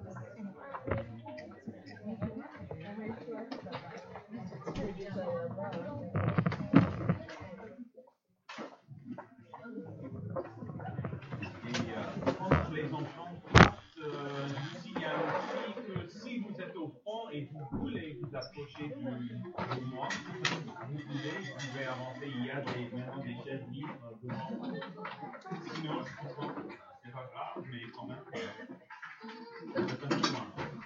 Pour les enfants, je vous signale aussi que si vous êtes au fond et vous voulez vous approcher de moi, vous pouvez avancer. Il y a maintenant des chaises libres devant. Sinon, je comprends. C'est pas grave, mais quand même, c'est un peu loin.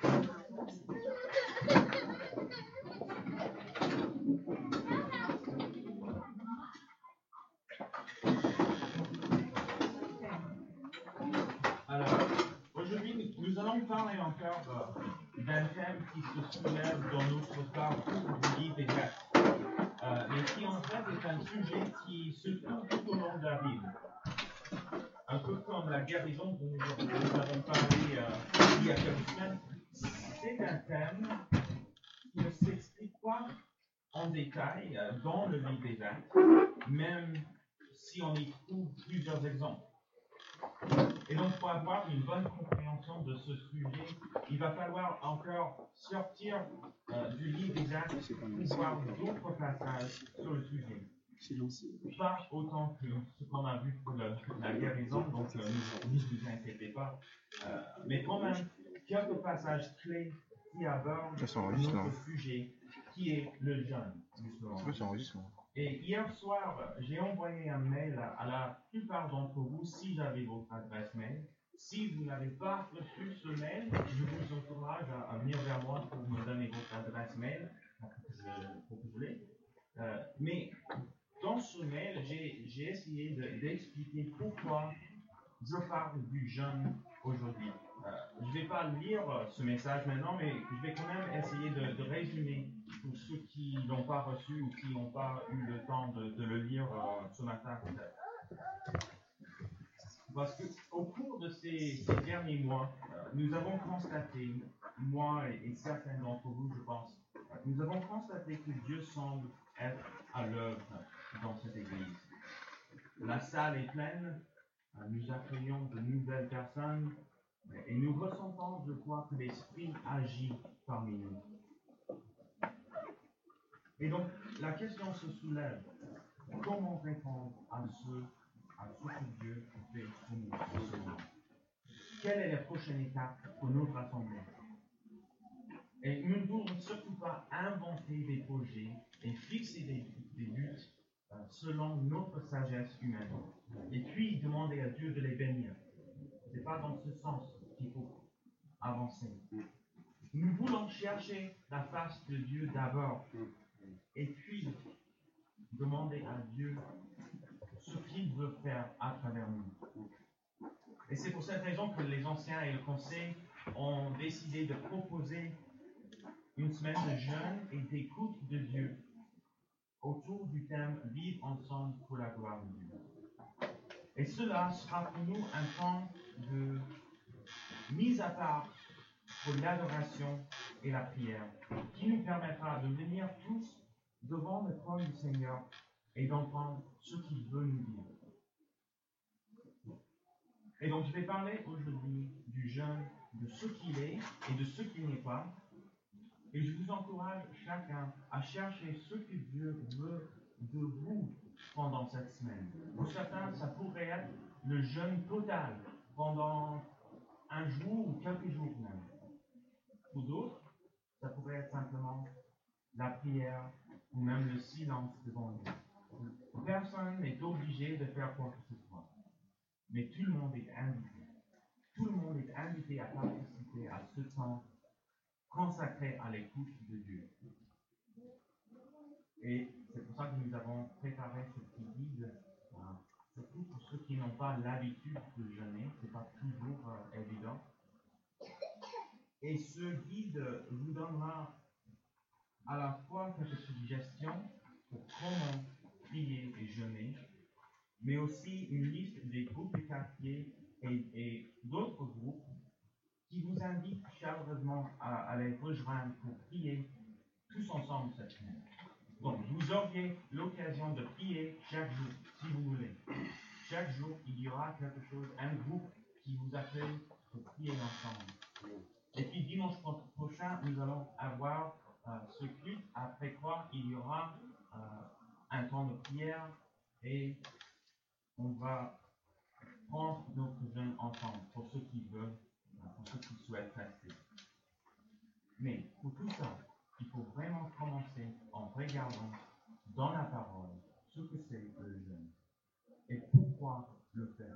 Alors, aujourd'hui, nous allons parler encore d'un thème qui se soulève dans notre parcours du livre des Actes, mais qui en fait est un sujet qui se trouve tout au long de la Bible. Un peu comme la guérison dont nous avons parlé il y a quelques semaines, c'est un thème qui ne s'explique pas en détail dans le livre des Actes, même si on y trouve plusieurs exemples. Et donc, pour avoir une bonne compréhension de ce sujet, il va falloir encore sortir du livre des Actes pour voir d'autres passages sur le sujet. Pas autant que ce qu'on a vu pour la guérison, donc ne vous inquiétez pas. Mais quand même, quelques passages clés qui abordent notre sujet, qui est le jeûne, justement. Et hier soir, j'ai envoyé un mail à la plupart d'entre vous, si j'avais votre adresse mail. Si vous n'avez pas reçu ce mail, je vous encourage à venir vers moi pour me donner votre adresse mail, pour que vous voulez. Mais dans ce mail, j'ai essayé d'expliquer pourquoi je parle du jeûne aujourd'hui. Je ne vais pas lire ce message maintenant, mais je vais quand même essayer de résumer pour ceux qui ne l'ont pas reçu ou qui n'ont pas eu le temps de le lire ce matin. Parce qu'au cours de ces derniers mois, nous avons constaté, moi et certains d'entre vous, je pense, nous avons constaté que Dieu semble être à l'œuvre dans cette église. La salle est pleine, nous accueillons de nouvelles personnes et nous ressentons, je crois, que l'Esprit agit parmi nous. Et donc, la question se soulève, comment répondre à ce que Dieu fait pour nous en ce moment? Quelle est la prochaine étape pour notre assemblée? Et nous ne devons surtout pas inventer des projets et fixer des buts selon notre sagesse humaine. Et puis demander à Dieu de les bénir. Ce n'est pas dans ce sens qu'il faut avancer. Nous voulons chercher la face de Dieu d'abord. Et puis demander à Dieu ce qu'il veut faire à travers nous. Et c'est pour cette raison que les anciens et le conseil ont décidé de proposer une semaine de jeûne et d'écoute de Dieu autour du thème « Vivre ensemble pour la gloire de Dieu ». Et cela sera pour nous un temps de mise à part pour l'adoration et la prière, qui nous permettra de venir tous devant le trône du Seigneur et d'entendre ce qu'il veut nous dire. Et donc, je vais parler aujourd'hui du jeûne, de ce qu'il est et de ce qu'il n'est pas. Et je vous encourage chacun à chercher ce que Dieu veut de vous pendant cette semaine. Pour certains, ça pourrait être le jeûne total pendant un jour ou quelques jours même. Pour d'autres, ça pourrait être simplement la prière ou même le silence devant Dieu. Personne n'est obligé de faire quoi que ce soit. Mais tout le monde est invité. Tout le monde est invité à participer à ce temps consacré à l'écoute de Dieu. Et c'est pour ça que nous avons préparé ce petit guide, surtout pour ceux qui n'ont pas l'habitude de jeûner, ce n'est pas toujours évident. Et ce guide vous donnera à la fois quelques suggestions pour comment prier et jeûner, mais aussi une liste des groupes de quartier et d'autres groupes qui vous invitent chaleureusement à les rejoindre pour prier tous ensemble cette semaine. Donc, vous auriez l'occasion de prier chaque jour, si vous voulez. Chaque jour, il y aura quelque chose, un groupe qui vous appelle pour prier ensemble. Et prochain, nous allons avoir ce culte, après quoi il y aura un temps de prière et on va prendre notre jeûne ensemble pour ceux qui veulent, pour ceux qui souhaitent rester. Mais pour tout ça, il faut vraiment commencer en regardant dans la parole ce que c'est le jeûne et pourquoi le faire.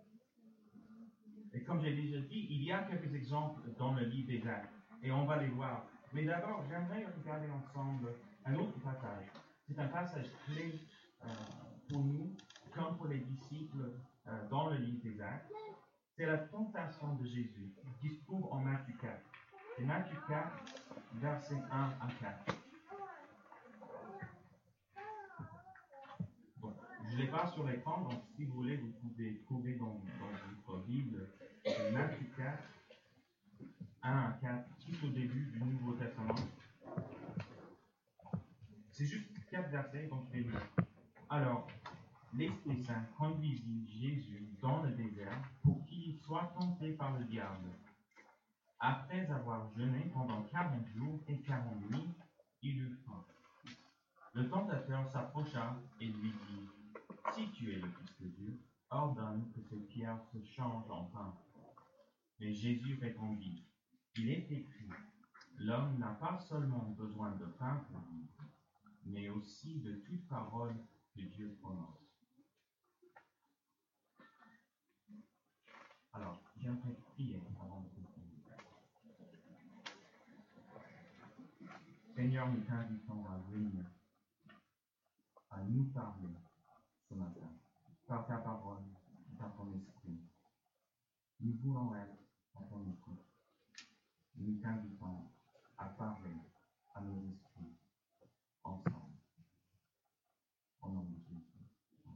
Et comme j'ai déjà dit, il y a quelques exemples dans le livre des Actes et on va les voir. Mais d'abord, j'aimerais regarder ensemble un autre passage. C'est un passage clé pour nous, comme pour les disciples dans le livre des Actes. C'est la tentation de Jésus qui se trouve en Matthieu 4. C'est Matthieu 4, versets 1 à 4. Bon, je ne l'ai pas sur l'écran, donc si vous voulez, vous pouvez trouver dans votre Bible Matthieu 4, 1 à 4, tout au début du Nouveau Testament. C'est juste 4 versets, donc je vais lire. Alors, l'Esprit Saint conduisit Jésus dans le désert pour qu'il soit tenté par le diable. Après avoir jeûné pendant 40 jours et 40 nuits, il eut faim. Le tentateur s'approcha et lui dit, « Si tu es le Fils de Dieu, ordonne que ces pierres se changent en pain. » Mais Jésus répondit, « Il est écrit, l'homme n'a pas seulement besoin de pain pour vivre, mais aussi de toute parole que Dieu prononce. » Alors, j'aimerais prier avant de continuer. Seigneur, nous t'invitons à venir, à nous parler ce matin, par ta parole, par ton esprit. Nous voulons être à ton écoute. Nous t'invitons à parler à nos esprits ensemble. Au nom de Jésus.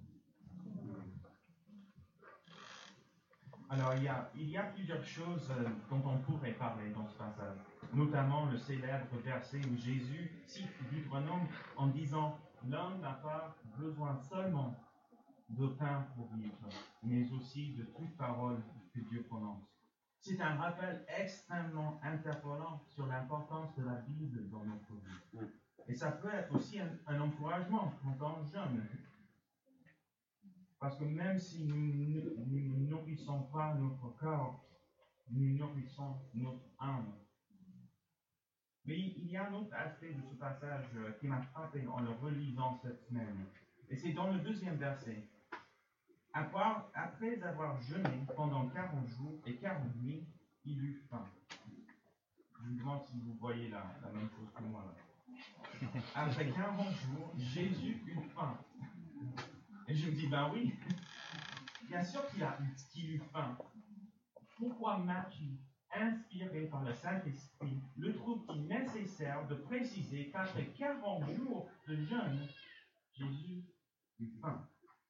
Alors, il y a plusieurs choses dont on pourrait parler dans ce passage, notamment le célèbre verset où Jésus cite Deutéronome en disant « L'homme n'a pas besoin seulement de pain pour vivre, mais aussi de toute parole que Dieu prononce. » C'est un rappel extrêmement interpellant sur l'importance de la Bible dans notre vie. Et ça peut être aussi un encouragement quand on jeûne. Parce que même si nous ne nourrissons pas notre corps, nous nourrissons notre âme. Mais il y a un autre aspect de ce passage qui m'a frappé en le relisant cette semaine. Et c'est dans le 2e verset. Après avoir jeûné pendant 40 jours et 40 nuits, il eut faim. Je me demande si vous voyez la même chose que moi là. Après 40 jours, Jésus eut faim. Et je me dis, ben oui, bien sûr qu'il eut faim. Pourquoi Matthieu, inspiré par le Saint-Esprit, le trouve-t-il nécessaire de préciser qu'après 40 jours de jeûne, Jésus eut faim?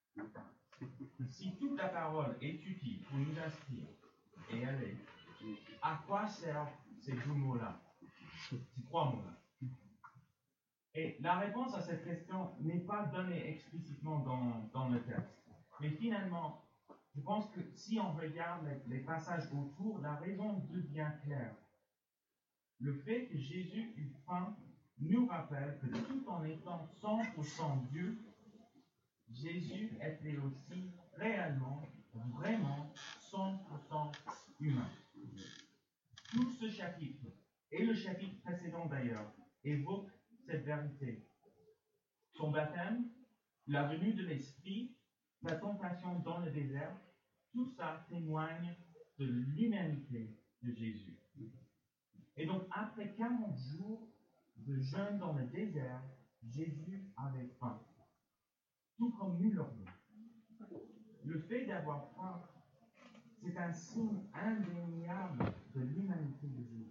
Si toute la parole est utile pour nous instruire, et elle est, à quoi servent ces 2 mots-là, ces 3 mots-là? Et la réponse à cette question n'est pas donnée explicitement dans le texte. Mais finalement, je pense que si on regarde les passages autour, la raison devient claire. Le fait que Jésus eut faim nous rappelle que tout en étant 100% Dieu, Jésus était aussi réellement, vraiment 100% humain. Tout ce chapitre, et le chapitre précédent d'ailleurs, évoque cette vérité. Son baptême, la venue de l'Esprit, la tentation dans le désert, tout ça témoigne de l'humanité de Jésus. Et donc, après 40 jours de jeûne dans le désert, Jésus avait faim. Tout comme nous l'aurions. Le fait d'avoir faim, c'est un signe indéniable de l'humanité de Jésus.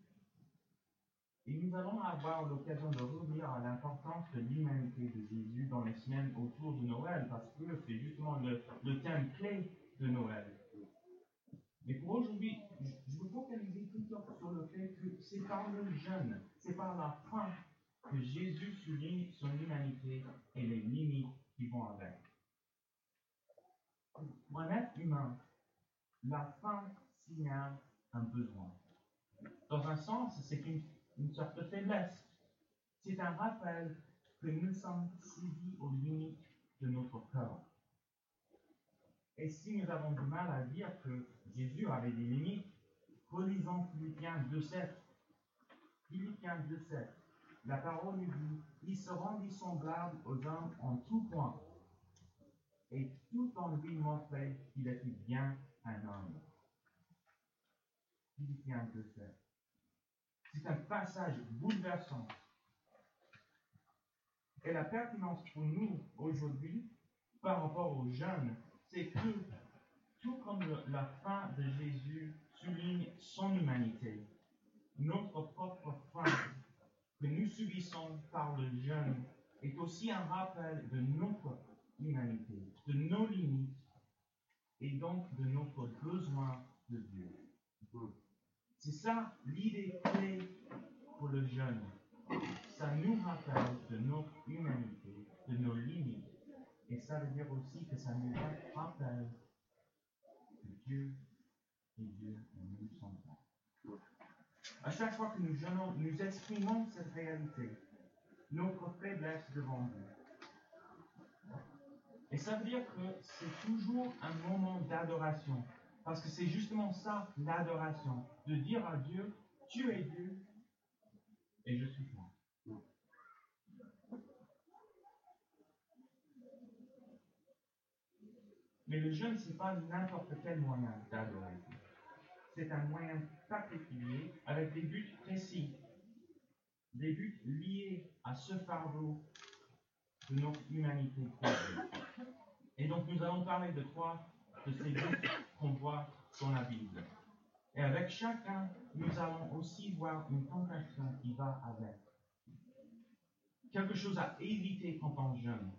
Et nous allons avoir l'occasion de revenir à l'importance de l'humanité de Jésus dans les semaines autour de Noël, parce que c'est justement le thème clé de Noël. Mais pour aujourd'hui, je veux focaliser plutôt sur le fait que c'est par le jeûne, c'est par la faim que Jésus souligne son humanité et les limites qui vont avec. Pour un être humain, la faim signale un besoin. Dans un sens, c'est une sorte de faiblesse. C'est un rappel que nous sommes saisis aux limites de notre corps. Et si nous avons du mal à dire que Jésus avait des limites, relisons Philippiens 2,7. Philippiens 2,7. La parole nous dit, il se rendit semblable aux hommes en tout point, et tout en lui montrait qu'il était bien un homme. Philippiens 2,7. C'est un passage bouleversant. Et la pertinence pour nous aujourd'hui, par rapport aux jeunes, c'est que tout comme la fin de Jésus souligne son humanité, notre propre fin que nous subissons par le jeûne est aussi un rappel de notre humanité, de nos limites et donc de notre besoin de Dieu. C'est ça l'idée clé pour le jeûne. Ça nous rappelle de notre humanité, de nos limites. Et ça veut dire aussi que ça nous rappelle que Dieu est Dieu et nous sommes pas. À chaque fois que nous jeûnons, nous exprimons cette réalité, notre faiblesse devant Dieu. Et ça veut dire que c'est toujours un moment d'adoration. Parce que c'est justement ça, l'adoration. De dire à Dieu, tu es Dieu et je suis moi. Mais le jeûne, ce n'est pas n'importe quel moyen d'adorer. C'est un moyen particulier avec des buts précis, des buts liés à ce fardeau de notre humanité. Et donc nous allons parler de trois de ces buts qu'on voit dans la Bible. Et avec chacun, nous allons aussi voir une tentation qui va avec. Quelque chose à éviter quand on jeûne.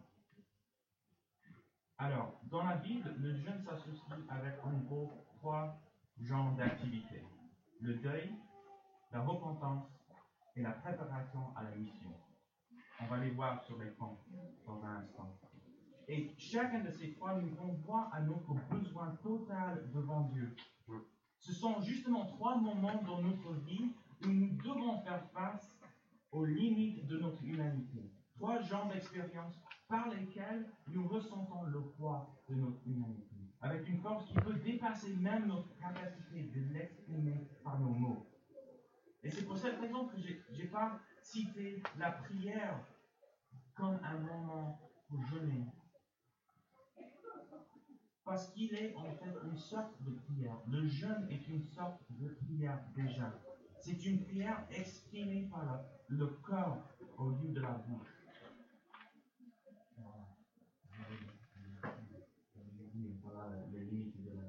Alors, dans la Bible, le jeûne s'associe avec en gros trois genres d'activités. Le deuil, la repentance et la préparation à la mission. On va les voir sur l'écran dans un instant. Et chacun de ces trois nous renvoie à notre besoin total devant Dieu. Ce sont justement trois moments dans notre vie où nous devons faire face aux limites de notre humanité. Trois genres d'expériences par lesquelles nous ressentons le poids de notre humanité, avec une force qui peut dépasser même notre capacité de l'exprimer par nos mots. Et c'est pour cette raison que je n'ai pas cité la prière comme un moment pour jeûner. Parce qu'il est en fait une sorte de prière. Le jeûne est une sorte de prière déjà. C'est une prière exprimée par le corps au lieu de la bouche. Voilà les limites de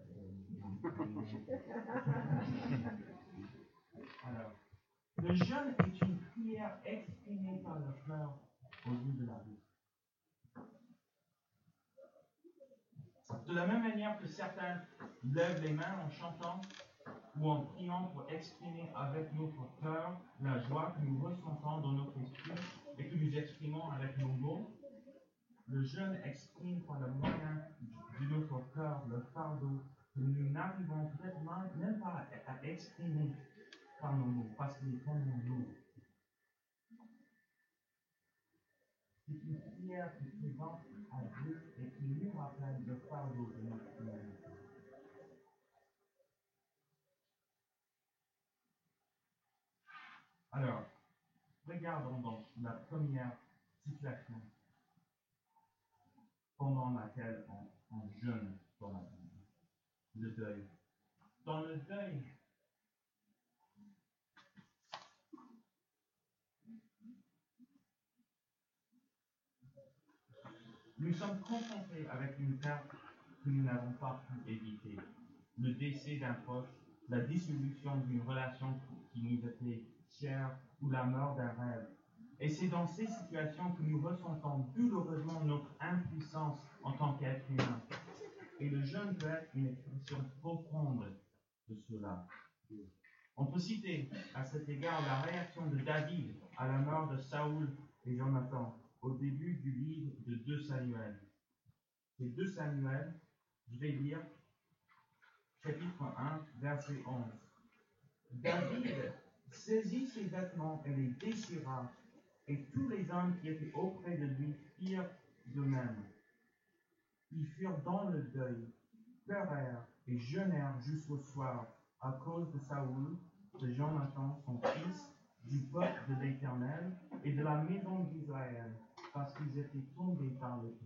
Alors, le jeûne est une prière exprimée par le cœur au lieu de la bouche. De la même manière que certains lèvent les mains en chantant ou en priant pour exprimer avec notre cœur la joie que nous ressentons dans notre esprit et que nous exprimons avec nos mots, le jeûne exprime par le moyen de notre cœur le fardeau que nous n'arrivons peut-être même pas à exprimer par nos mots, parce qu'il est tellement lourd. C'est une prière qui présente à Dieu et qui nous rappelle le fardeau de notre humanité. Alors, regardons donc la première situation pendant laquelle on jeûne dans la Bible, le deuil. Dans le deuil, nous sommes confrontés avec une perte que nous n'avons pas pu éviter. Le décès d'un proche, la dissolution d'une relation qui nous était chère ou la mort d'un rêve. Et c'est dans ces situations que nous ressentons douloureusement notre impuissance en tant qu'être humain. Et le jeûne peut être une expression profonde de cela. On peut citer à cet égard la réaction de David à la mort de Saoul et Jonathan au début du livre de 2 Samuel. C'est 2 Samuel, je vais lire chapitre 1, verset 11. David saisit ses vêtements et les déchira, et tous les hommes qui étaient auprès de lui firent de même. Ils furent dans le deuil, pleurèrent et jeûnèrent jusqu'au soir à cause de Saoul, de Jonathan, son fils, du peuple de l'Éternel et de la maison d'Israël, parce qu'ils étaient tombés par l'épée.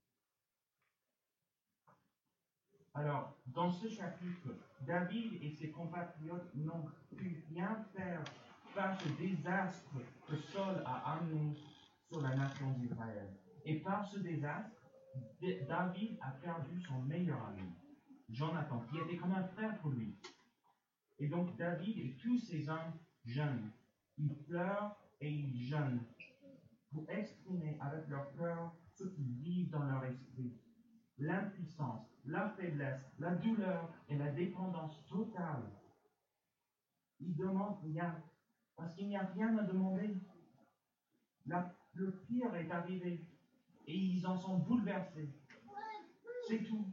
Alors, dans ce chapitre, David et ses compatriotes n'ont pu rien faire face au désastre que Saul a amené sur la nation d'Israël. Et par ce désastre, David a perdu son meilleur ami, Jonathan, qui était comme un frère pour lui. Et donc David et tous ses hommes jeûnent. Ils pleurent et ils jeûnent pour exprimer avec leur cœur ce qu'ils vivent dans leur esprit. L'impuissance, la faiblesse, la douleur et la dépendance totale. Ils demandent rien, parce qu'il n'y a rien à demander. Le pire est arrivé, et ils en sont bouleversés. C'est tout.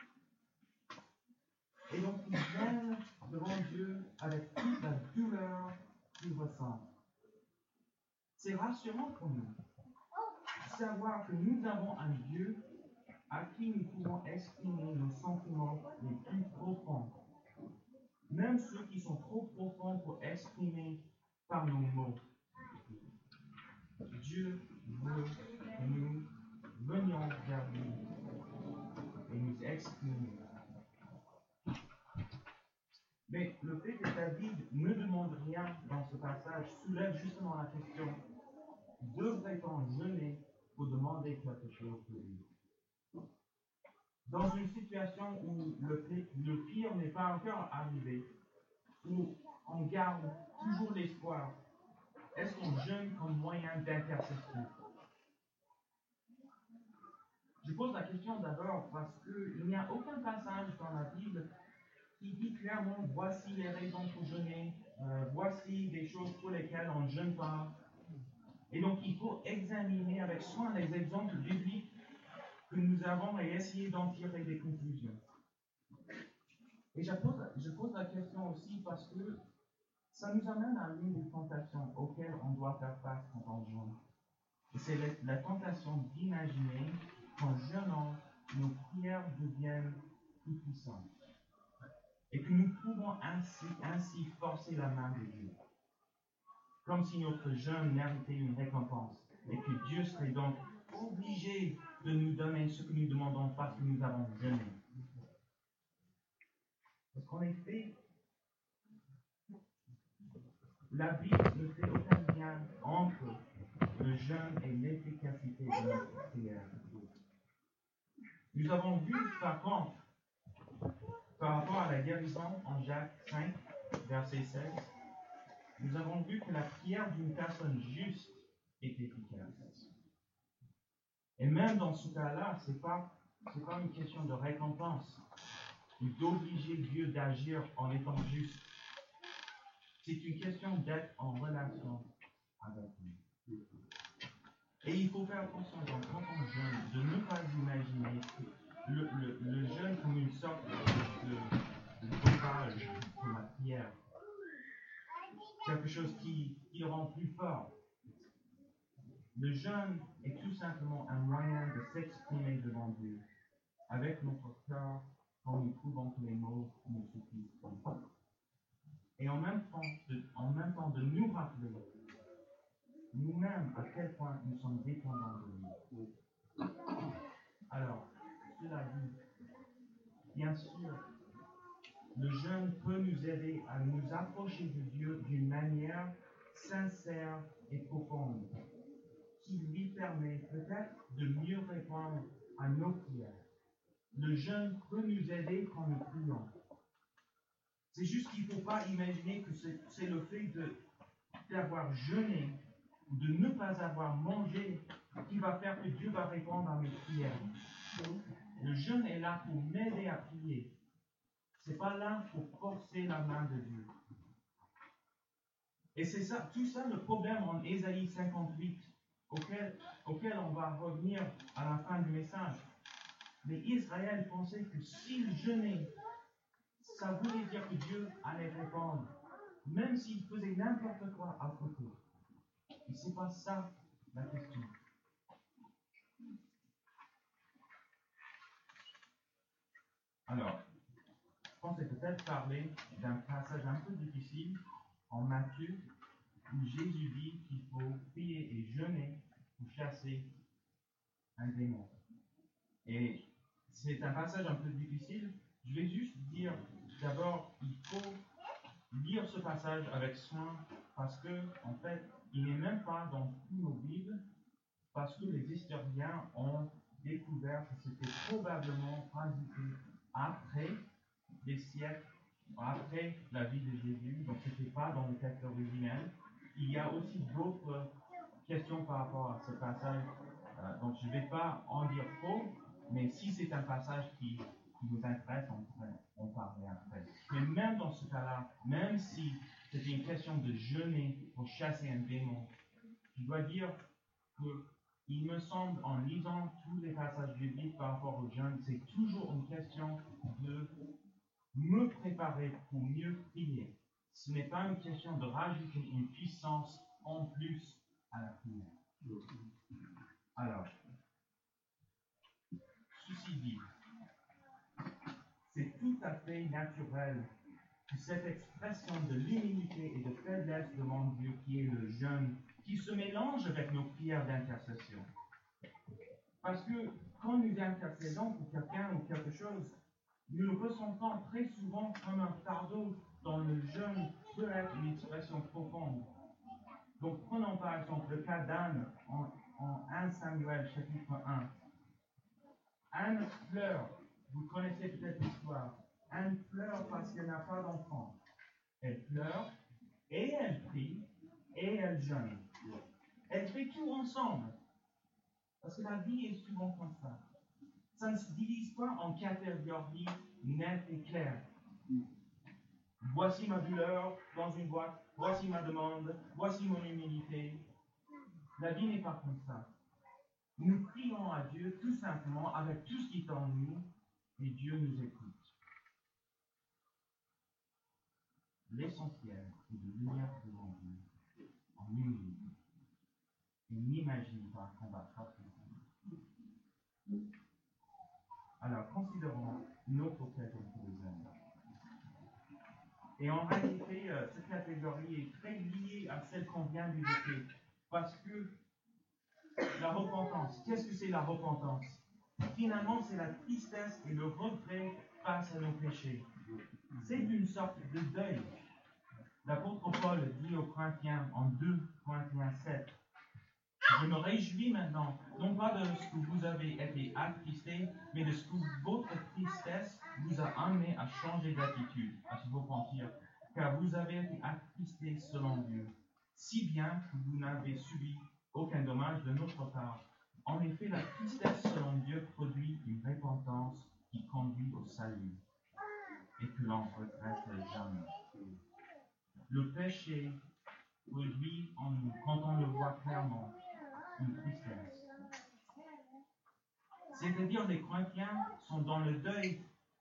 Et donc ils viennent devant Dieu avec toute la douleur qu'ils ressentent. C'est rassurant pour nous de savoir que nous avons un Dieu à qui nous pouvons exprimer nos sentiments les plus profonds, même ceux qui sont trop profonds pour exprimer par nos mots. Dieu veut que nous venions vers lui et nous exprimer. Mais le fait que David ne demande rien dans ce passage soulève justement la question: devrait-on jeûner pour demander quelque chose de lui? Dans une situation où le pire n'est pas encore arrivé, où on garde toujours l'espoir, est-ce qu'on jeûne comme moyen d'intercession? Je pose la question d'abord parce qu'il n'y a aucun passage dans la Bible qui dit clairement: voici les raisons pour jeûner, voici des choses pour lesquelles on ne jeûne pas. Et donc il faut examiner avec soin les exemples bibliques que nous avons et essayer d'en tirer des conclusions. Et je pose la question aussi parce que ça nous amène à l'une des tentations auxquelles on doit faire face quand on jeûne. Et c'est la tentation d'imaginer qu'en jeûnant, nos prières deviennent plus puissantes. Et que nous pouvons ainsi forcer la main de Dieu. Comme si notre jeûne méritait une récompense. Et que Dieu serait donc obligé de nous donner ce que nous demandons parce que nous avons jeûné. Parce qu'en effet, la Bible ne fait aucun lien entre le jeûne et l'efficacité de notre prière. Nous avons vu par contre, par rapport à la guérison en Jacques 5, verset 16, nous avons vu que la prière d'une personne juste est efficace. Et même dans ce cas-là, ce n'est pas une question de récompense ou d'obliger Dieu d'agir en étant juste. C'est une question d'être en relation avec lui. Et il faut faire attention quand on jeûne, de ne pas imaginer le jeûne comme une sorte de dopage pour la prière. Quelque chose qui rend plus fort. Le jeûne est tout simplement un moyen de s'exprimer devant Dieu, avec notre cœur, quand nous trouvons que les mots ne suffisent pas. Et en même temps de nous rappeler nous-mêmes à quel point nous sommes dépendants de lui. Alors, cela dit, bien sûr, le jeûne peut nous aider à nous approcher de Dieu d'une manière sincère et profonde, qui lui permet peut-être de mieux répondre à nos prières. Le jeûne peut nous aider quand nous prions. C'est juste qu'il ne faut pas imaginer que c'est le fait d'avoir jeûné ou de ne pas avoir mangé qui va faire que Dieu va répondre à mes prières. Le jeûne est là pour m'aider à prier. Ce n'est pas là pour forcer la main de Dieu. Et c'est ça, tout ça le problème en Ésaïe 58, auquel on va revenir à la fin du message. Mais Israël pensait que s'il jeûnait, ça voulait dire que Dieu allait répondre. même s'il faisait n'importe quoi à côté. Et c'est pas ça la question. Alors, je pensais peut-être parler d'un passage un peu difficile en Matthieu, où Jésus dit qu'il faut prier et jeûner pour chasser un démon. Et c'est un passage un peu difficile. Je vais juste dire, d'abord, il faut lire ce passage avec soin, parce que, en fait, il n'est même pas dans tous nos Bibles, parce que les historiens ont découvert que c'était probablement rajouté après des siècles, après la vie de Jésus, donc ce n'était pas dans le texte originel. Il y a aussi d'autres questions par rapport à ce passage, donc je ne vais pas en dire trop, mais si c'est un passage qui nous intéresse, on pourrait en parler après. Mais même dans ce cas-là, même si c'était une question de jeûner pour chasser un démon, je dois dire qu'il me semble, en lisant tous les passages bibliques par rapport au jeûne, c'est toujours une question de me préparer pour mieux prier. Ce n'est pas une question de rajouter une puissance en plus à la prière. Alors, ceci dit, c'est tout à fait naturel que cette expression de l'humilité et de faiblesse devant Dieu qui est le jeûne, qui se mélange avec nos prières d'intercession. Parce que quand nous intercédons pour quelqu'un ou quelque chose, nous le ressentons très souvent comme un fardeau dont le jeûne peut être une expression profonde. Donc prenons par exemple le cas d'Anne en 1 Samuel chapitre 1. Anne pleure, vous connaissez peut-être l'histoire. Anne pleure parce qu'elle n'a pas d'enfant. Elle pleure et elle prie et elle jeûne. Elle fait tout ensemble. Parce que la vie est souvent comme ça. Ça ne se divise pas en catégories nettes et claires. Voici ma douleur dans une boîte, voici ma demande, voici mon humilité. La vie n'est pas comme ça. Nous prions à Dieu tout simplement avec tout ce qui est en nous et Dieu nous écoute. L'essentiel est de venir devant Dieu en humilité et n'imagine pas qu'on va frapper. Alors, considérons une autre catégorie de hommes. Et en réalité, cette catégorie est très liée à celle qu'on vient d'évoquer. Parce que la repentance, qu'est-ce que c'est la repentance? Finalement, c'est la tristesse et le regret face à nos péchés. C'est une sorte de deuil. L'apôtre Paul dit aux Corinthiens en 2 Corinthiens 7, « Je me réjouis maintenant, non pas de ce que vous avez été attristés, mais de ce que votre tristesse vous a amené à changer d'attitude, à se repentir, car vous avez été attristés selon Dieu, si bien que vous n'avez subi aucun dommage de notre part. En effet, la tristesse selon Dieu produit une repentance qui conduit au salut, et que l'on ne regrette jamais. Le péché produit en nous, quand on le voit clairement, une tristesse. C'est-à-dire, les Corinthiens sont dans le deuil.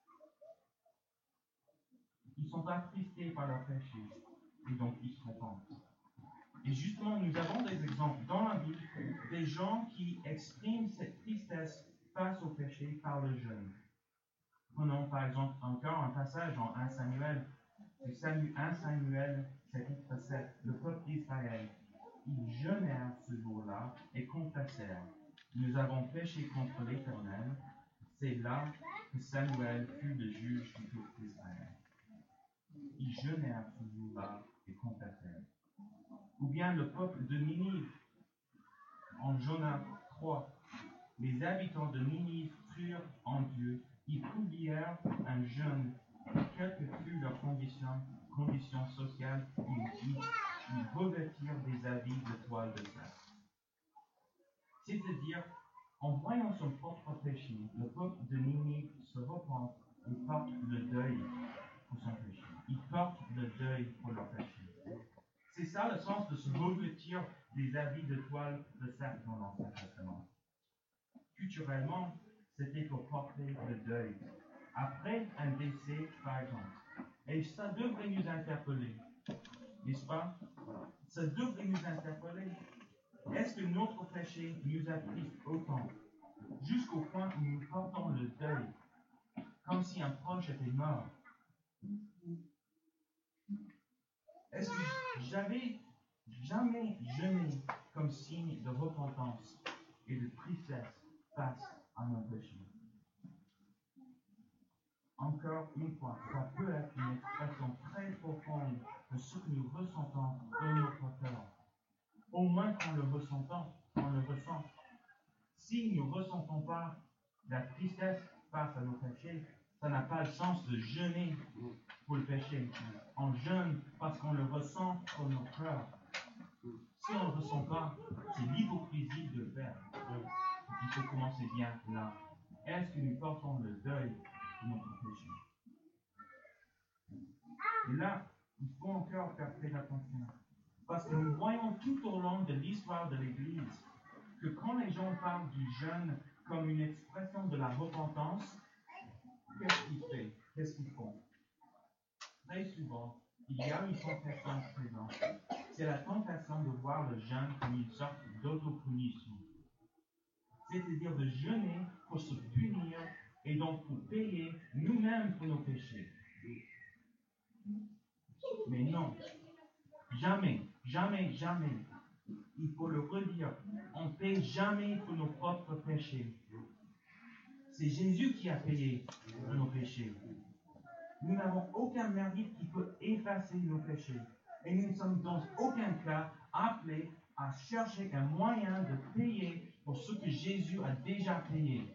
Ils sont attristés par leur péché, et donc ils se repentent. Et justement, nous avons des exemples dans la Bible, des gens qui expriment cette tristesse face au péché par le jeûne. Prenons par exemple encore un passage en 1 Samuel, 1 Samuel, chapitre 7, le peuple d'Israël. Ils jeûnèrent ce jour-là et confessèrent. Nous avons péché contre l'Éternel. C'est là que Samuel fut le juge du peuple d'Israël. Ils jeûnèrent ce jour-là et confessèrent. Ou bien le peuple de Ninive, en Jonas 3. Les habitants de Ninive crurent en Dieu. Ils publièrent un jeûne, quelle que fût leur condition sociale, ils revêtirent des habits de toile de sac. C'est-à-dire, en voyant son propre péché, le peuple de Ninive se repent et porte le deuil pour son péché. Ils portent le deuil pour leur péché. C'est ça le sens de se revêtir des habits de toile de sac dans l'Ancien Testament. Culturellement, c'était pour porter le deuil après un décès, par exemple. Et ça devrait nous interpeller. n'est-ce pas? Ça devrait nous interpeller. Est-ce que notre péché nous attriste autant, jusqu'au point où nous portons le deuil, comme si un proche était mort? Est-ce que j'avais jamais jeûné comme signe de repentance et de tristesse face à mon péché? Encore une fois, ça peut être une expression très profonde de ce que nous ressentons dans notre cœur. Au moins qu'on le ressent. Si nous ne ressentons pas la tristesse face à nos péchés, ça n'a pas le sens de jeûner pour le péché. On jeûne parce qu'on le ressent dans nos cœurs. Si on ne le ressent pas, c'est l'hypocrisie de le faire. Il faut commencer bien là. Est-ce que nous portons le deuil de notre péché? Et là, il faut encore faire très attention. Parce que nous voyons tout au long de l'histoire de l'Église que quand les gens parlent du jeûne comme une expression de la repentance, qu'est-ce qu'ils font? Très souvent, il y a une tentation présente. C'est la tentation de voir le jeûne comme une sorte d'autopunition. C'est-à-dire de jeûner pour se punir et donc pour payer nous-mêmes pour nos péchés. Mais non, jamais, jamais, jamais. Il faut le redire, on ne paie jamais pour nos propres péchés. C'est Jésus qui a payé pour nos péchés. Nous n'avons aucun mérite qui peut effacer nos péchés. Et nous ne sommes dans aucun cas appelés à chercher un moyen de payer pour ce que Jésus a déjà payé.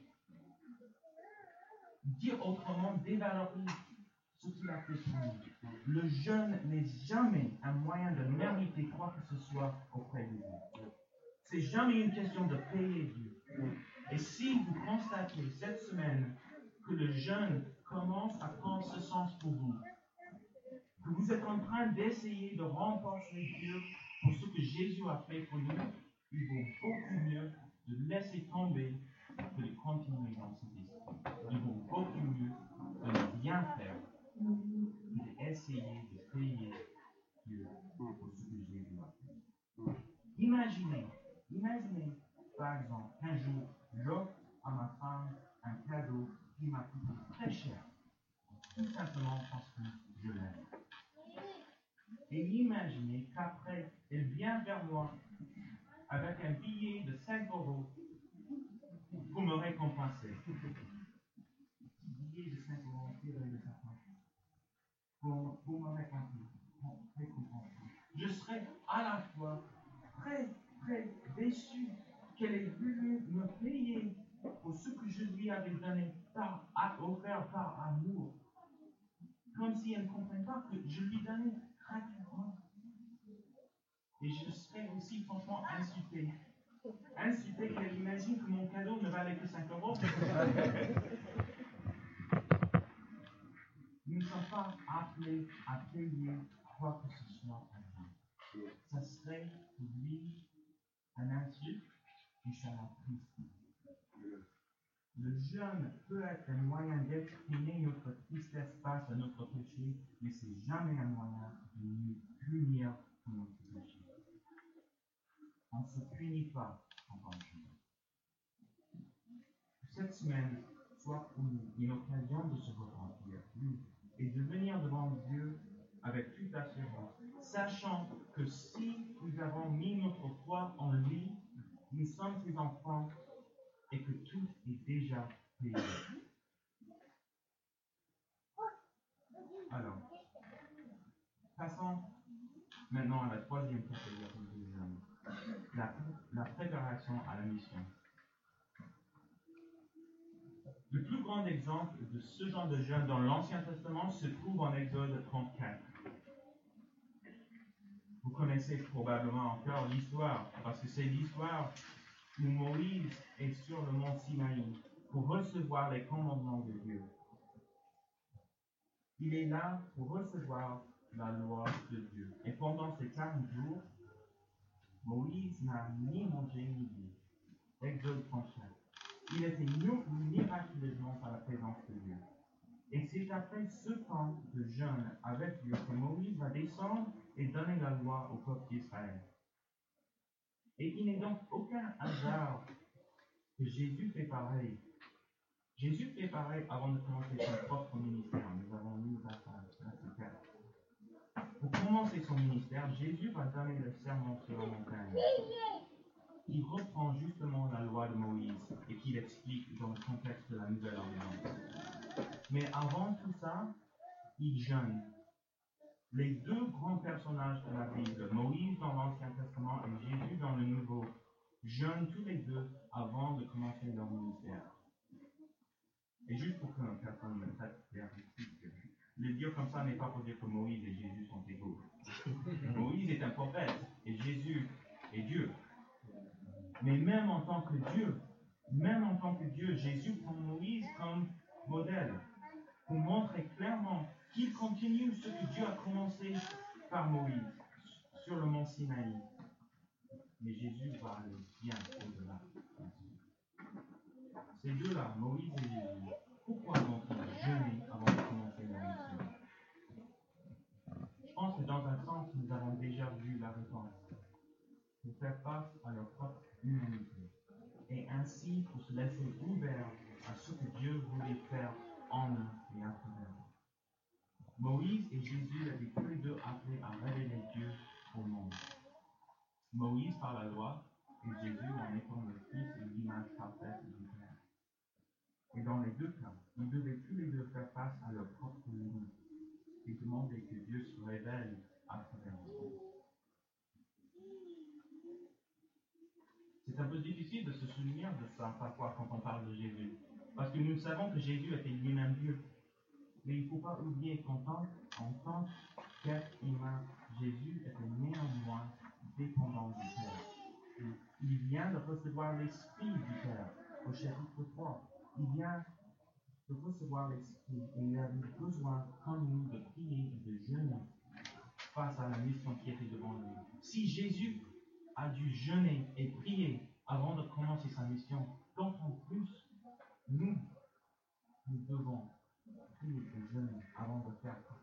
Dire autrement dévalorise ce qu'il a fait pour nous. Le jeûne n'est jamais un moyen de mériter quoi que ce soit auprès de Dieu. C'est jamais une question de payer Dieu. Et si vous constatez cette semaine que le jeûne commence à prendre ce sens pour vous, que vous êtes en train d'essayer de remporter Dieu pour ce que Jésus a fait pour nous, il vaut beaucoup mieux de laisser tomber que de continuer dans cette histoire. Il vaut beaucoup mieux de ne rien faire que d'essayer de payer Dieu pour ce que Jésus a fait. Imaginez, par exemple, qu'un jour, j'offre à ma femme un cadeau qui m'a coûté très cher, tout simplement parce que je l'aime. Et imaginez qu'après, elle vient vers moi avec un billet de 5 € pour me récompenser. Billet de 5 € tiré de sa poche pour me récompenser. Je serais à la fois très, très déçu qu'elle ait voulu me payer pour ce que je lui avais donné, offert par amour. Comme si elle ne comprenait pas que je lui donnais gratuitement. Et je serais aussi franchement insulté. Insulté qu'elle imagine que mon cadeau ne valait que 5 €. Nous ne sommes pas appelés à payer quoi que ce soit à Dieu. Ça serait pour lui un insulte et ça l'attriste. Le jeûne peut être un moyen d'exprimer notre tristesse face à notre péché, mais ce n'est jamais un moyen de nous punir pour notre péché. On ne se punit pas en tant que jeûne. Cette semaine soit pour nous une occasion de se repentir et de venir devant Dieu avec toute assurance, sachant que si nous avons mis notre foi en lui, nous sommes ses enfants et que tout est déjà payé. Alors, passons maintenant à la troisième catégorie du jeûne, la préparation à la mission. Le plus grand exemple de ce genre de jeûne dans l'Ancien Testament se trouve en Exode 34. Vous connaissez probablement encore l'histoire, parce que c'est l'histoire où Moïse est sur le mont Sinaï pour recevoir les commandements de Dieu. Il est là pour recevoir la loi de Dieu. Et pendant ces 40 jours, Moïse n'a ni mangé ni bu. Exode 34. Il était miraculeusement par la présence de Dieu. Et c'est après ce temps de jeûne avec Dieu que Moïse va descendre et donner la loi au peuple d'Israël. Et il n'est donc aucun hasard que Jésus fait pareil. Jésus fait pareil avant de commencer son propre ministère. Nous avons lu ça à ce cas. Pour commencer son ministère, Jésus va donner le sermon sur la montagne. Il reprend justement la loi de Moïse et qu'il explique dans le contexte de la Nouvelle Alliance. Mais avant tout ça, il jeûne. Les deux grands personnages de la Bible, Moïse dans l'Ancien Testament et Jésus dans le Nouveau, jeûnent tous les deux avant de commencer leur ministère. Et juste pour que personne ne fasse le dire comme ça n'est pas pour dire que Moïse et Jésus sont égaux. Moïse est un prophète et Jésus est Dieu. Mais même en tant que Dieu, Jésus prend Moïse comme modèle pour montrer clairement qu'il continue ce que Dieu a commencé par Moïse sur le mont Sinaï. Mais Jésus va aller bien au-delà. Ces deux-là, Moïse et Jésus, pourquoi vont-ils jeûner avant de commencer leur mission? Je pense que dans un sens, nous avons déjà vu la réponse. Pour faire face à leur propre humanité. Et ainsi pour se laisser ouvert à ce que Dieu voulait faire en eux et à travers eux. Moïse et Jésus étaient tous les deux appelés à révéler Dieu au monde. Moïse par la loi et Jésus en étant le Fils et l'image parfaite du Père. Et dans les deux cas, ils devaient tous les deux faire face à leur propre limite et demander que Dieu se révèle à travers eux. C'est un peu difficile de se souvenir de ça parfois quand on parle de Jésus. Parce que nous savons que Jésus était lui-même Dieu. Mais il ne faut pas oublier qu'en tant qu'être humain, Jésus était néanmoins dépendant du Père. Il vient de recevoir l'Esprit du Père au chapitre 3. Il vient de recevoir l'Esprit et il avait besoin, comme nous, de prier et de jeûner face à la mission qui était devant lui. Si Jésus a dû jeûner et prier avant de commencer sa mission, donc en plus, nous devons prier et jeûner avant de faire quoi.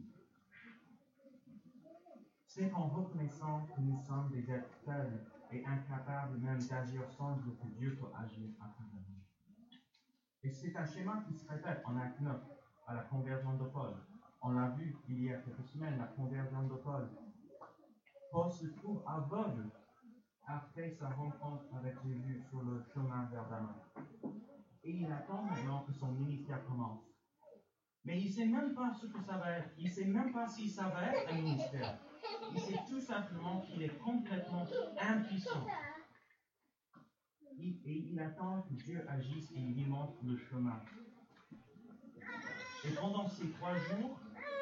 C'est en reconnaissant que nous sommes des êtres faibles et incapables même d'agir sans Dieu que Dieu peut agir à travers nous. Et c'est un schéma qui se répète en Acte 9 à la conversion de Paul. On l'a vu il y a quelques semaines, la conversion de Paul. Paul se trouve aveugle après sa rencontre avec Jésus sur le chemin vers Damas. Et il attend maintenant que son ministère commence. Mais il ne sait même pas ce que ça va être. Il ne sait même pas si ça va être un ministère. Il sait tout simplement qu'il est complètement impuissant. Et il attend que Dieu agisse et il lui montre le chemin. Et pendant ces 3 jours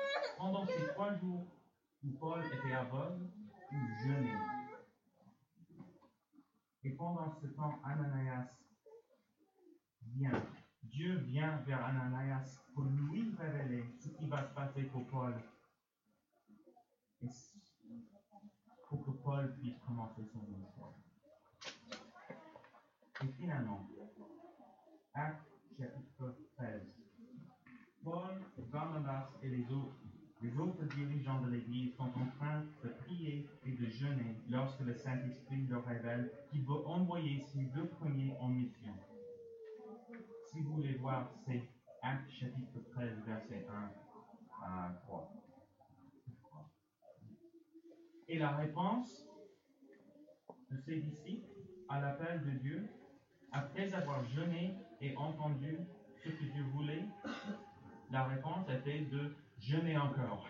où Paul était aveugle, il jeûnait. Et pendant ce temps, Ananias vient. Dieu vient vers Ananias pour lui révéler ce qui va se passer pour Paul. Et pour que Paul puisse commencer son ministère. Et finalement, Acte chapitre 13. Paul, Barnabas et les autres dirigeants de l'Église sont en train de prier et de jeûner lorsque le Saint-Esprit leur révèle qu'il veut envoyer ses 2 premiers en mission. Si vous voulez voir, c'est Acte chapitre 13, verset 1 à 3. Et la réponse de ces disciples à l'appel de Dieu, après avoir jeûné et entendu ce que Dieu voulait, la réponse était de jeûner encore.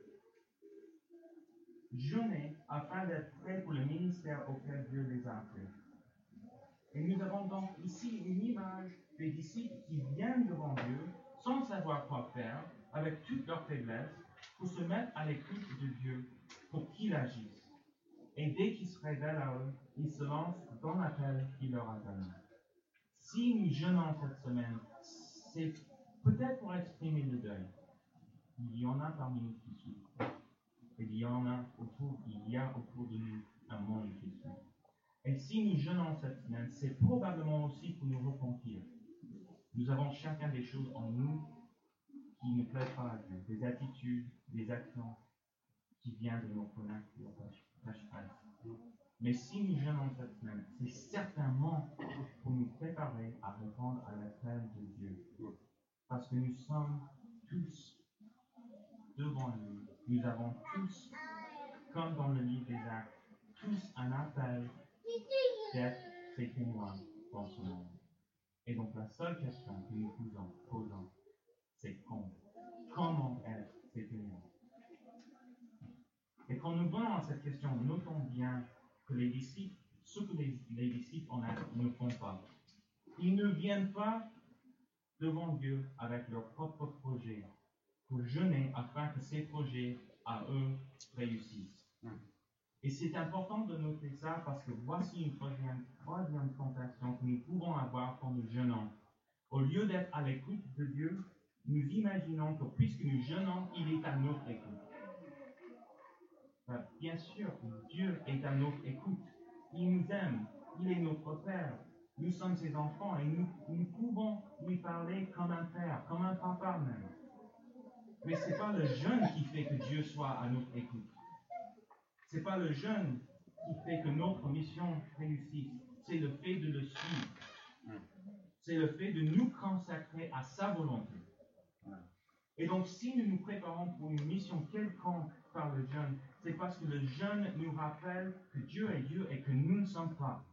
Jeûner afin d'être prêt pour le ministère auquel Dieu les a appelés. Et nous avons donc ici une image des disciples qui viennent devant Dieu sans savoir quoi faire, avec toute leur faiblesse, pour se mettre à l'écoute de Dieu, pour qu'il agisse. Et dès qu'il se révèle à eux, ils se lancent dans l'appel qu'il leur a donné. Si nous jeûnons cette semaine, c'est peut-être pour exprimer le deuil. Il y en a parmi nous qui souffrent. Et il y a autour de nous un monde qui souffre. Et si nous jeûnons cette semaine, c'est probablement aussi pour nous repentir. Nous avons chacun des choses en nous qui ne plaisent pas à Dieu, des attitudes, des actions qui viennent de notre nature pécheresse. Mais si nous jeûnons cette semaine, c'est certainement pour nous préparer à répondre à l'appel de Dieu. Parce que nous sommes tous devant lui. Nous avons tous, comme dans le livre des Actes, tous un appel d'être ses témoins dans ce monde. Et donc la seule question que nous posons, c'est comment être ses témoins. Et quand nous venons à cette question, notons bien que les disciples, ce que les disciples en Actes ne font pas. Ils ne viennent pas devant Dieu avec leur propre projet pour jeûner afin que ces projets à eux réussissent. Et c'est important de noter ça parce que voici une troisième tentation que nous pouvons avoir quand nous jeûnons. Au lieu d'être à l'écoute de Dieu, nous imaginons que puisque nous jeûnons, il est à notre écoute. Bien sûr, Dieu est à notre écoute. Il nous aime. Il est notre Père. Nous sommes ses enfants et nous pouvons lui parler comme un père, comme un papa même. Mais ce n'est pas le jeûne qui fait que Dieu soit à notre écoute. Ce n'est pas le jeûne qui fait que notre mission réussisse. C'est le fait de le suivre. C'est le fait de nous consacrer à sa volonté. Et donc, si nous nous préparons pour une mission quelconque par le jeûne, c'est parce que le jeûne nous rappelle que Dieu est Dieu et que nous ne sommes pas.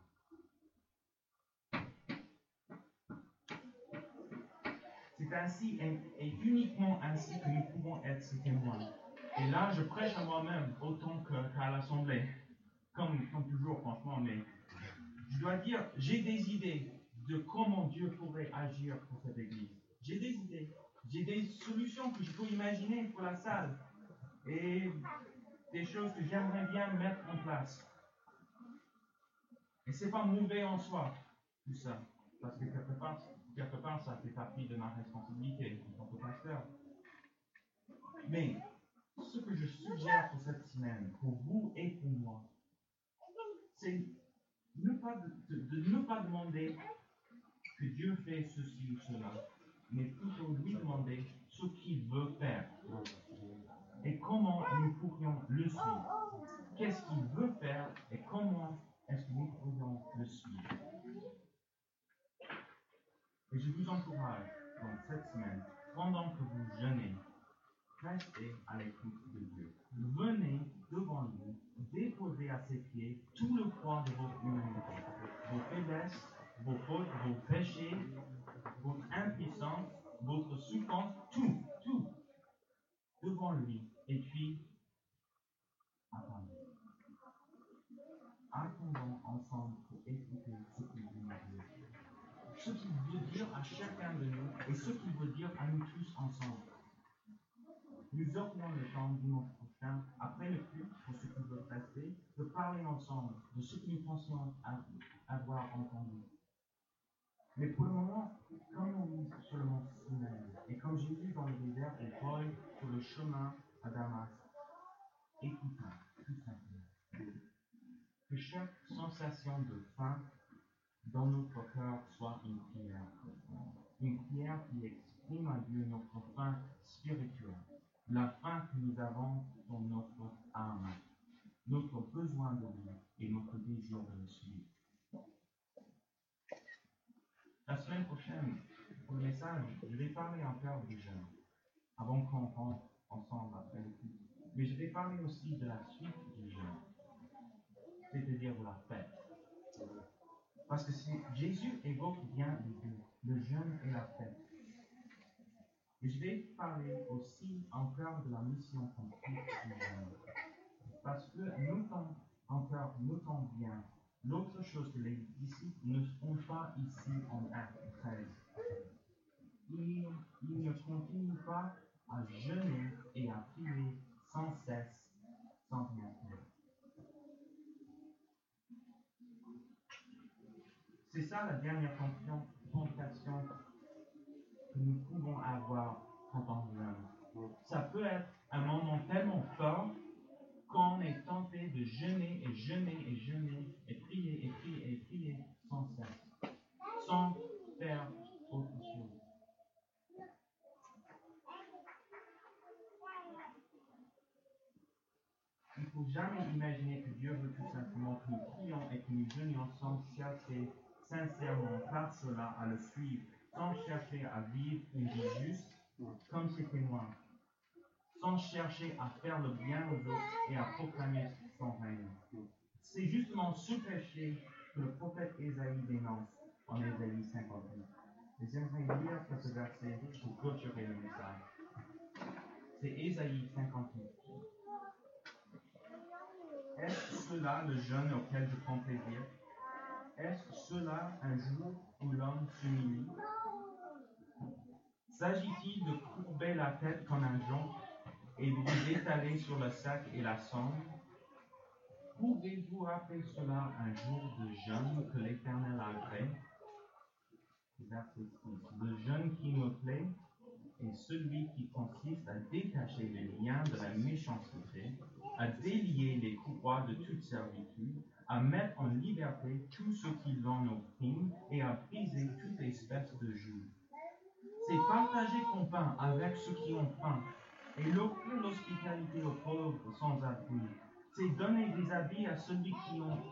C'est ainsi et uniquement ainsi que nous pouvons être ses témoins. Et là, je prêche à moi-même autant qu'à l'Assemblée. Comme toujours, franchement, mais je dois dire, j'ai des idées de comment Dieu pourrait agir pour cette Église. J'ai des idées. J'ai des solutions que je peux imaginer pour la salle. Et des choses que j'aimerais bien mettre en place. Et c'est pas mauvais en soi, tout ça. Parce que quelque part, ça fait partie de ma responsabilité en tant que pasteur. Mais, ce que je suggère pour cette semaine, pour vous et pour moi, c'est de ne pas demander que Dieu fait ceci ou cela, mais plutôt lui demander ce qu'il veut faire. Et comment nous pourrions le suivre. Qu'est-ce qu'il veut faire et comment est-ce que nous pourrions le suivre. Et je vous encourage, donc cette semaine, pendant que vous jeûnez, restez à l'écoute de Dieu. Venez devant lui, déposez à ses pieds tout le poids de votre humanité, vos faiblesses, vos fautes, vos péchés, votre impuissance, votre souffrance, tout, devant lui. Et puis, attendez. Attendons ensemble pour écouter ce qu'il veut dire. Ce qu'il veut dire à chacun de nous et ce qu'il veut dire à nous tous ensemble. Nous aurions le temps dimanche prochain, après le culte, pour ceux qui veulent rester, de parler ensemble de ce que nous pensions avoir entendu. Mais pour le moment, comme on lit sur le mont Sinaï, et comme j'ai lu dans le désert et Paul sur le chemin à Damas, écoutons tout simplement. Que chaque sensation de faim dans notre cœur soit une prière. Une prière qui exprime à Dieu notre faim spirituelle, la faim que nous avons dans notre âme, notre besoin de lui et notre désir de le suivre. La semaine prochaine, pour le message, je vais parler encore du jeûne, avant qu'on rentre ensemble après le culte. Mais je vais parler aussi de la suite du jeûne, c'est-à-dire de la fête. Parce que Jésus évoque bien les deux, le jeûne et la fête. Et je vais parler aussi encore de la mission concrète du jeûne. Parce que notons bien l'autre chose que les disciples ne font pas ici en Acte 13. Ils ne continuent pas à jeûner et à prier sans cesse, sans rien faire. C'est ça la dernière tentation que nous pouvons avoir quand on jeûne. Ça peut être un moment tellement fort qu'on est tenté de jeûner et jeûner et jeûner et prier et prier et prier sans cesse, sans faire autre chose. s'attacher sincèrement par cela à le suivre, sans chercher à vivre une vie juste comme ses témoins, sans chercher à faire le bien aux autres et à proclamer son règne. C'est justement ce péché que le prophète Ésaïe dénonce en Ésaïe 58. Et j'aimerais lire ce verset pour clôturer le message. C'est Ésaïe 58. Est-ce cela le jeûne auquel je prends plaisir? Est-ce cela un jour où l'homme s'humilie? S'agit-il de courber la tête comme un jonc et de vous étaler sur le sac et la cendre? Pouvez-vous appeler cela un jour de jeûne que l'Éternel agrée? Verset 6. Le jeûne qui me plaît est celui qui consiste à détacher les liens de la méchanceté, à délier les courroies de toute servitude, à mettre en liberté tous ceux qui l'ont opprimé et à briser toute espèce de joug. C'est partager ton pain avec ceux qui ont faim et offrir l'hospitalité aux pauvres sans abri. C'est donner des habits à celui qui en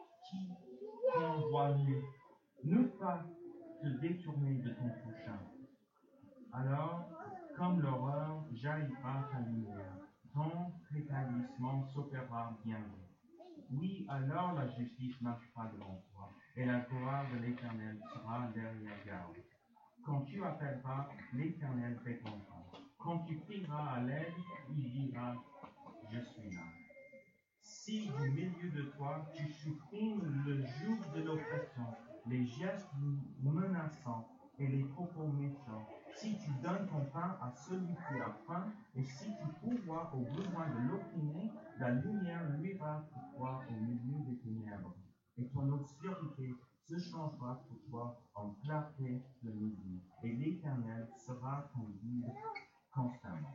voit nu. Ne pas te détourner de ton prochain. Alors, comme l'horreur jaillira ta lumière, ton rétablissement s'opérera bientôt. Oui, alors la justice marchera devant toi, et la gloire de l'Éternel sera derrière garde. Quand tu appelleras, l'Éternel répondra. Quand tu crieras à l'aide, il dira, je suis là. Si du milieu de toi, tu supprimes le joug de l'oppression, les gestes menaçants et les propos méchants, si tu donnes ton pain à celui qui a faim, et si tu pourvois aux besoins de l'opprimé, la lumière luira pour toi au milieu des ténèbres, et ton obscurité se changera pour toi en clarté de midi, et l'Éternel sera ton guide constamment.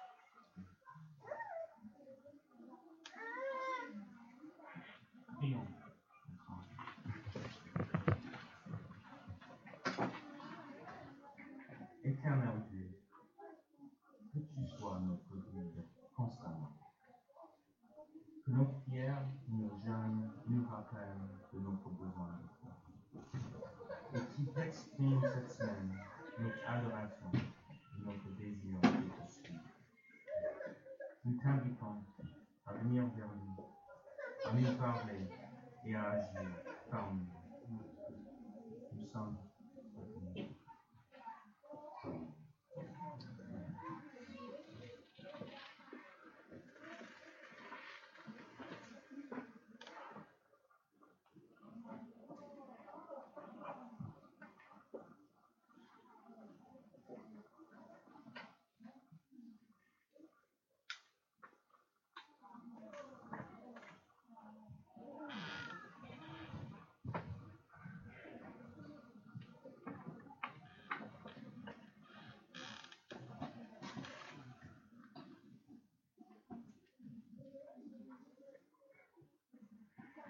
Prions. Éternel Dieu, que tu sois notre guide constamment. Que nos prières, nos jeûnes nous rappellent de notre besoin de toi. Et qui t'exprime cette semaine notre adoration et notre désir de te suivre. Nous t'invitons à venir vers nous, à nous parler et à agir parmi nous. Nous sommes retenus.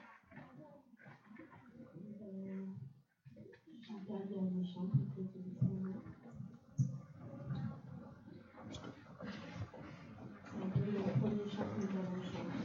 Chantal dernier chant, peut-être